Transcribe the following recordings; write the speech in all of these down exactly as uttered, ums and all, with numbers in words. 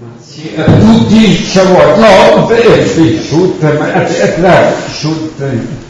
Sì, a tutti diciamo no, per cresciuta, ma è cresciuta.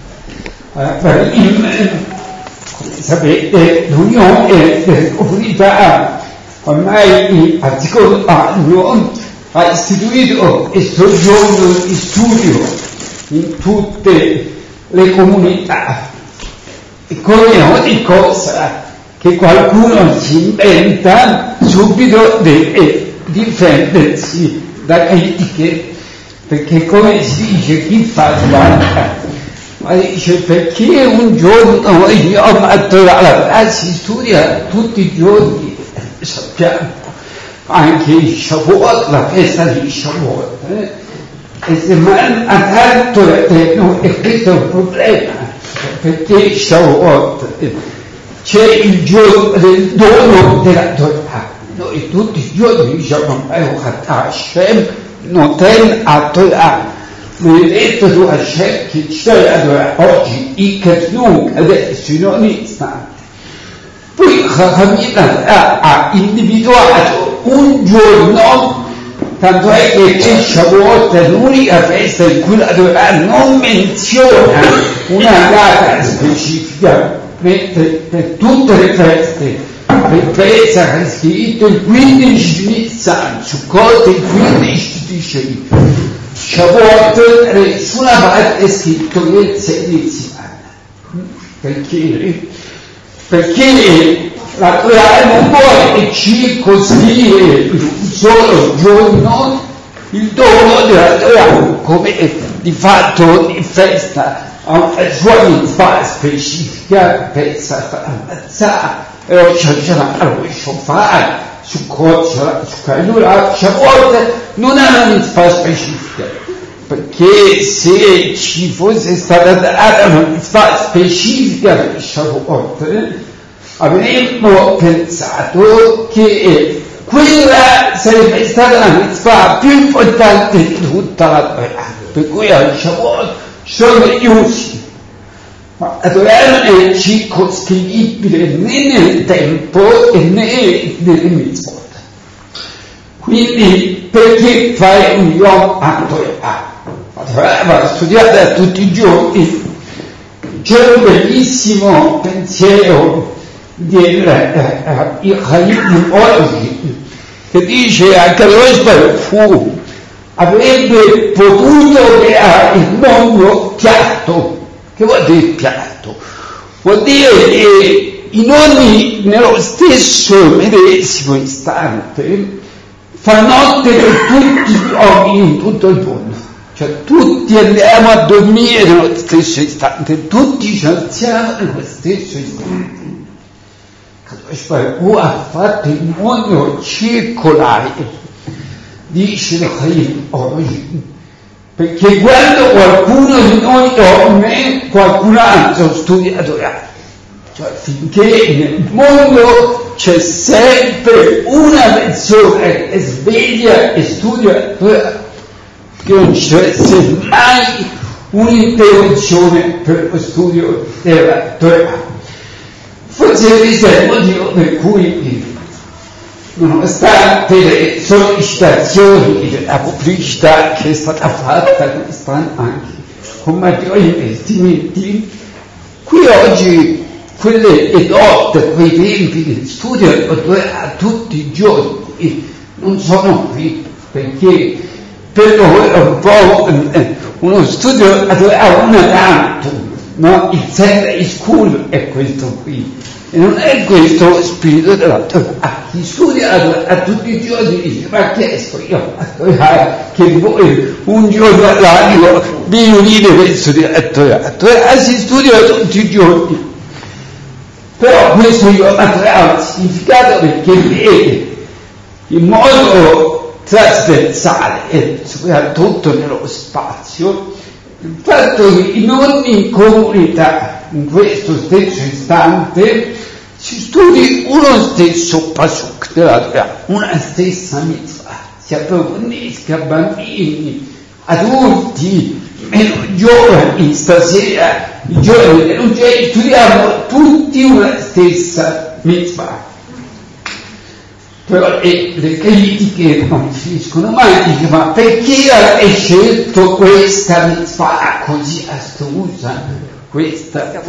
Come sapete, l'Unione delle Comunità ormai al secondo anno ha istituito questo giorno di studio in tutte le comunità. E come ogni cosa che qualcuno si inventa, subito deve difendersi da critiche, perché come si dice, chi fa sbaglia, ma dice perché un giorno io la si studia tutti i giorni, sappiamo anche il Shavuot, la festa di Shavuot, eh? E se manca tanto no, e questo è un problema, perché Shavuot c'è il giorno del dono della Torah. Noi tutti i giorni diciamo Hashem noten a Torah, vedete tu Hashem che c'è allora oggi i Kasnuk adesso in ogni istante. Poi Chachamim ha individuato un giorno, tanto è che c'è Shavuot è l'unica festa in cui la Torah non menziona una data specifica, mentre per tutte le feste per Pesach è scritto il quindici di Nisan, su cosa il quindici di Shemini. Shavuot sulla parte è scritto il sei di Nisan. Perché? Perché la Torah non vuole circoscrivere un solo giorno il dono della Torah, come di fatto ogni festa ha una sua mitzvah specifica, Pesach, Matzah, Rosh Hashanah, Rosh Shofar, Sukkot, Sukkot, Shavuot non ha una mitzvah specifica, perché se ci fosse stata data una mitzvah specifica per Shavuot, eh, avremmo pensato che quella sarebbe stata la mitzvah più importante di tutta la Torah, per cui al Shavuot sono gli usi. Ma la Torah non è circoscrivibile né nel tempo e né nelle mitzvot. Quindi perché fare un Yom HaTorah? La Torah va studiata tutti i giorni. C'è un bellissimo pensiero del Chaim oggi che dice anche lo fu avrebbe potuto creare il mondo piatto. Che vuol dire piatto? Vuol dire che in ogni, nello stesso medesimo istante fa notte per tutti gli uomini in tutto il mondo. Cioè tutti andiamo a dormire nello stesso istante, tutti ci alziamo nello stesso istante. Kadosh ha fatto il mondo circolare, dice il Chaim oggi. Perché quando qualcuno di noi dorme, qualcun altro studia la Torah. Cioè finché nel mondo c'è sempre una persona che è sveglia e studia la Torah, che non ci deve essere mai un'interruzione per lo studio della Torah. Forse questo è il motivo per cui, nonostante le sollecitazioni della pubblicità che è stata fatta quest'anno anche con maggiori investimenti, qui oggi quelle edotte, quei tempi che studiano a tutti i giorni non sono qui, perché per loro è un po' uno studio a una tanto, no? Il Sunday School è questo qui. E non è questo lo spirito della Torah. Chi studia la Torah a tutti i giorni dice, ma che sto io a Torah che voi un giorno all'anno vi unite per studiare la Torah? La Torah si studia tutti i giorni. Però questo io la Torah ha un significato perché vede in modo trasversale e soprattutto nello spazio il fatto che in ogni comunità in questo stesso istante si studi uno stesso pasuk della Torah, una stessa mitzvah, si approfondisca bambini, adulti, meno giovani. Stasera i giovani meno studiamo tutti una stessa mitzvah. però e, le critiche non finiscono mai, dice, ma perché hai scelto questa mitzvah così astrusa, questa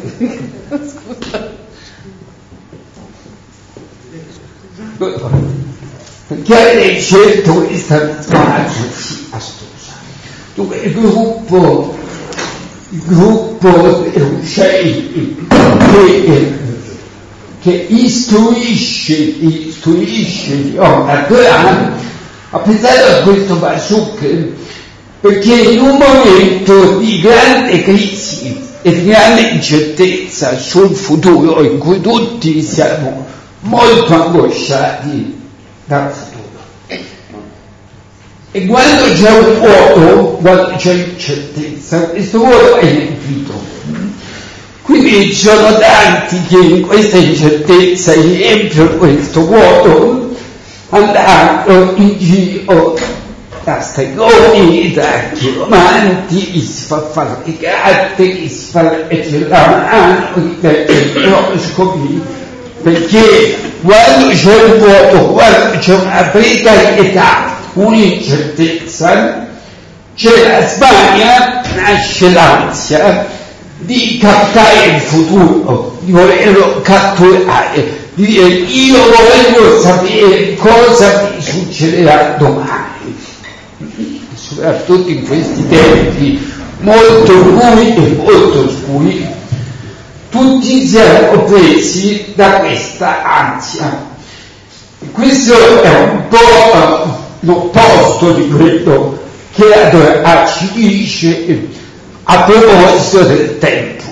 perché hai scelto questa mitzvah così astrusa? Dunque il gruppo il gruppo che, che istruisce, istruisce a Quran ha pensato a questo Pasuk perché in un momento di grande crisi e di grande incertezza sul futuro, in cui tutti siamo molto angosciati dal futuro, e quando c'è un vuoto, quando c'è incertezza, questo vuoto è riempito. Quindi ci sono tanti che in questa incertezza riempiono questo vuoto andando in giro da stregoni, da chiromanti, chi si fa fare le carte, chi si fa leggere la mano, chi legge gli oroscopi, perché quando c'è un vuoto, quando c'è una precarietà, un'incertezza, c'è la Spagna, nasce l'ansia di captare il futuro, di volerlo catturare, di dire io voglio sapere cosa mi succederà domani, soprattutto in questi tempi molto bui e molto scuri, tutti siamo presi da questa ansia. Questo è un po' l'opposto di quello che Adorah ci dice a proposito del tempo.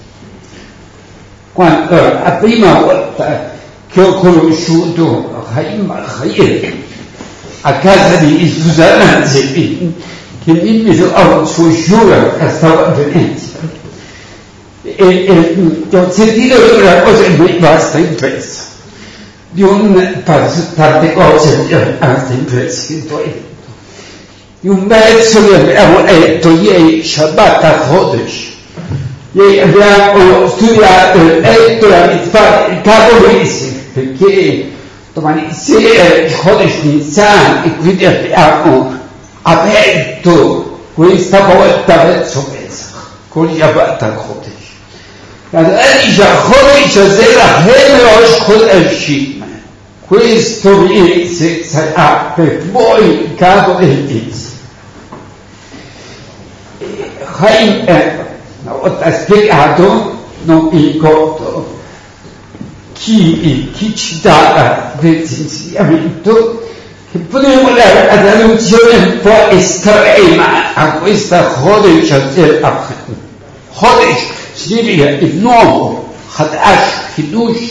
Quando la prima volta che ho conosciuto Chaim Al-Khair a casa di Susanna Zebin, che mi mise a un suo giuro che stava a Venezia, e, e, e ho sentito una cosa che mi è rimasta impressa. Di un, tante cose mi sono rimaste impresse che tu hai detto, di un verso che abbiamo letto ieri, Shabbat HaChodesh. Ieri abbiamo studiato e letto la mitzvah del capo mese, perché domani sera il Chodesh Nisan, e quindi abbiamo aperto questa porta verso Pesach con il Shabbat HaChodesh. La dice HaChodesh sera Rosh Chodeshim. Questo mese sarà per voi il capo del mese. Chaim una volta spiegato, non mi ricordo chi, chi citava questo insegnamento, che potremmo dare una traduzione un po' estrema a questa Chodesh. Chodesh significa il nuovo, Hadash, Hidush.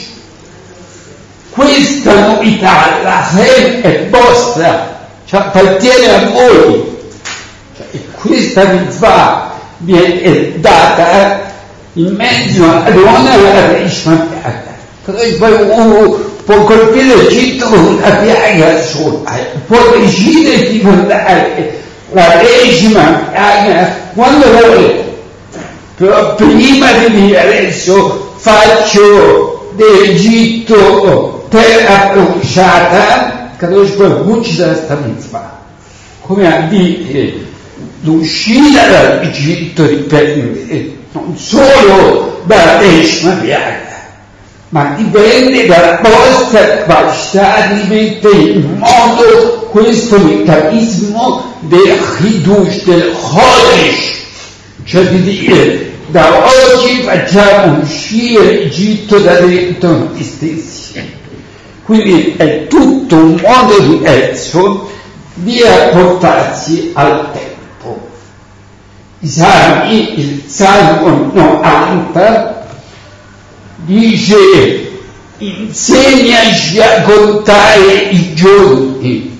Questa novità, la Chem è vostra, cioè appartiene a voi. Cioè, questa mitzvah viene data in mezzo alla donna e alla Rishma piaga. Poi uno può colpire l'Egitto con una piaga sola, può decidere di mandare la Rishma piaga quando vuole. Però prima di dire adesso faccio dell'Egitto terra pronunciata, Kadosh Baruch ci sarà sta mitzvah. Come a dire, l'uscita dall'Egitto dipende non solo dalla Rishma piaga, ma dipende dalla vostra capacità di mettere in moto questo meccanismo del Hidush, del Chodesh, cioè di dire da oggi facciamo uscire l'Egitto da dentro noi stessi. Quindi è tutto un modo diverso di rapportarsi al tempo. I Salmi, il Salmo novanta dice: insegnaci a contare i giorni.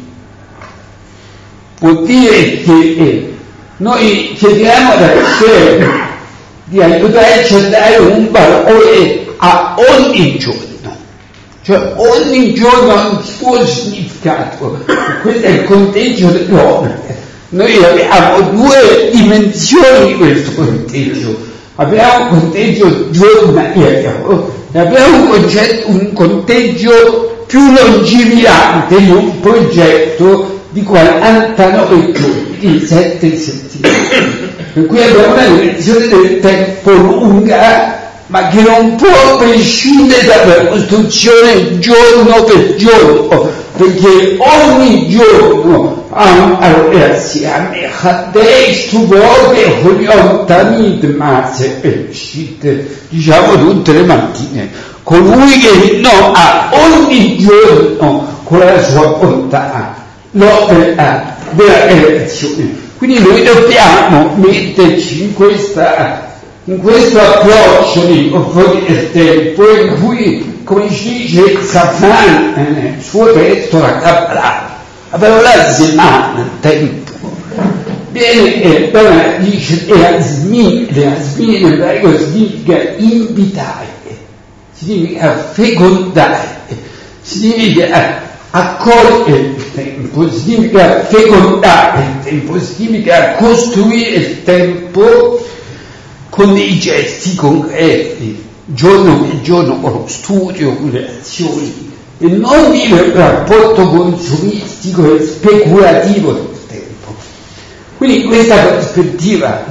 Vuol dire che noi chiediamo ad Hashem di aiutarci a dare un valore a ogni giorno. Cioè ogni giorno ha un suo significato, questo è il conteggio dell'uomo. Noi abbiamo due dimensioni di questo conteggio, abbiamo un conteggio giornaliero e abbiamo un, concetto, un conteggio più lungimirante di un progetto di quarantanove giorni, di sette settimane. Per cui abbiamo una dimensione del tempo lunga, ma che non può prescindere dalla costruzione giorno per giorno, perché ogni giorno allora siamo adesso vuole orientamento ma se uscite diciamo tutte le mattine colui che no ha ogni giorno con la sua bontà l'opera della relazione. Quindi noi dobbiamo metterci in questa in questo approccio di confronti del tempo in cui, come ci dice Safran nel suo testo la Kabbalah, la parola Zeman, tempo, viene e eh, dice Easmin, Easmin in ebraico significa invitare, significa fecondare, significa accogliere il tempo, significa fecondare il tempo, significa costruire il tempo con dei gesti concreti, giorno per giorno, con lo studio, con le azioni, e non il rapporto consumistico e speculativo del tempo. Quindi in questa prospettiva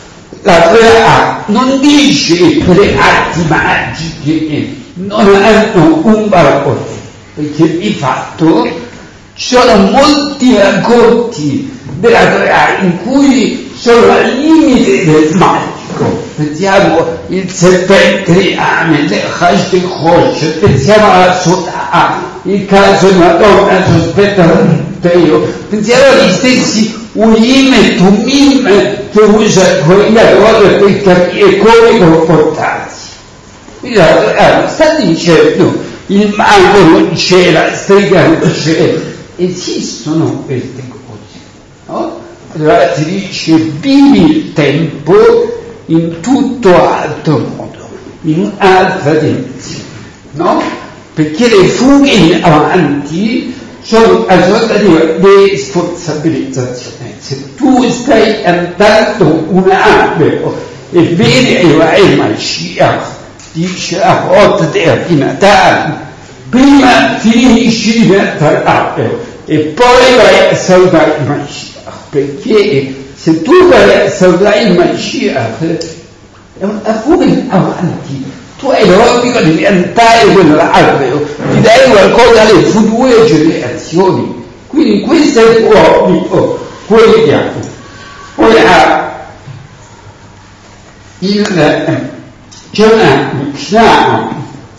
la Torah non dice che le arti magiche non hanno un valore, perché di fatto ci sono molti racconti della Torah in cui sono al limite del magico. Pensiamo il serpente di Ame, il Hashti Khosh, pensiamo alla Sotah, il caso di una donna sospetta d'adulterio, pensiamo agli stessi Urim e Tumim che usa quella roba per capire come comportarsi. Quindi la Torah sta dicendo il mago non c'è, la strega non c'è, esistono queste cose, no? Allora si dice vivi il tempo in tutto altro modo, in un'altra dimensione, no? Perché le fughe in avanti sono una sorta di responsabilizzazione. Se tu stai andando un albero e vedi il Mashiach, dice a volta di Natale, prima finisci di mettere l'albero e poi vai a salutare il Mashiach, perché se tu vai a salutare il Mashiach è una fuga in avanti, tu hai l'obbligo di piantare quell'albero, ti dai qualcosa alle future generazioni, quindi questo è il tuo obbligo quotidiano. Ora il c'è una Mishnah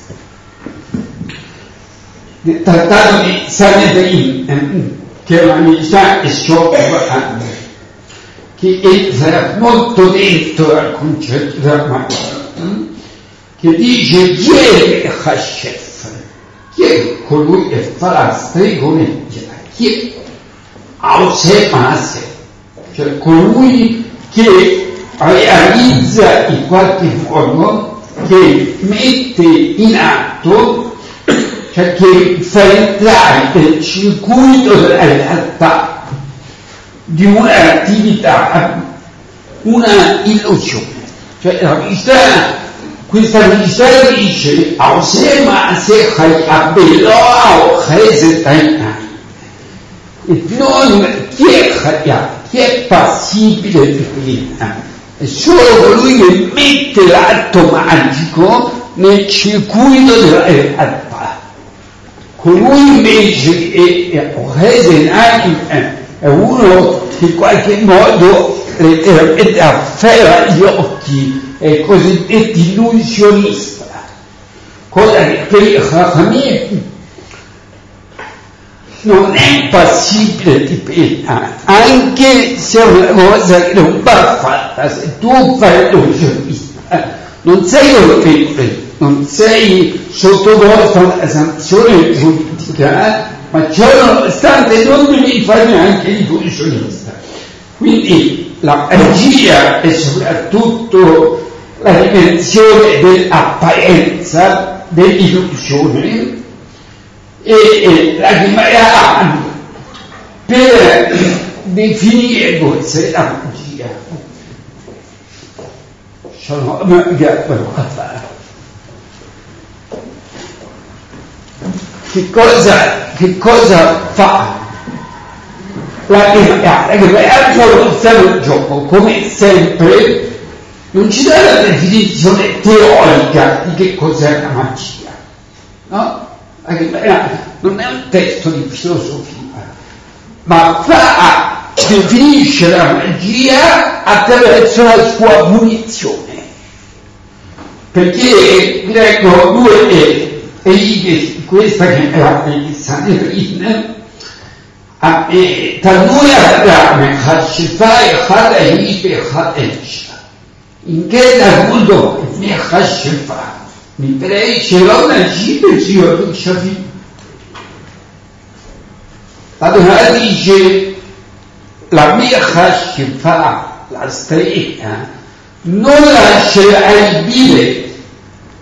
del trattato di Sanhedrin, che è una Mishnah estroversa, che sarà molto dentro al concetto della magia, che dice chi è il Hashef, chi è colui che fa la stregoneria, chi è Ause Mase, cioè colui che realizza in qualche modo, che mette in atto, cioè che fa entrare nel circuito della realtà di un'attività, una illusione. Cioè la Mishnah, questa Mishnah dice Ausema se Chayabelo o Chesetain. E non chi è Chayab, chi è passibile di pena, è solo colui che mette l'atto magico nel circuito della realtà. Colui invece che è è uno che in qualche modo letteralmente afferra gli occhi, è il cosiddetto illusionista, cosa che per i Chachamim non è passibile di pena, anche se è una cosa che non va fatta. Se tu fai l'illusionista non sei colpevole, non sei sottoposto a una sanzione politica, ma ciò nonostante non devi fare neanche l'illusionista. Quindi la magia è soprattutto la dimensione dell'apparenza, dell'illusione, e, e la Gemara per definire cos'è la magia sono che cosa, che cosa fa? La Gemara del gioco, come sempre, non ci dà la definizione teorica di che cos'è la magia, no? La Gemara non è un testo di filosofia, ma fa, definisce la magia attraverso la sua punizione. Perché leggo due righe di questa che è la di Sanhedrin, תלמוי האדם, אחד שפע, אחד העיד ואחד האישה. אם כן, הגבולו, לפני אחד שפע, מפני שלא נג'י בציורים שווים. Allora dice, la mia fascia fa la stretta, non lascia adibire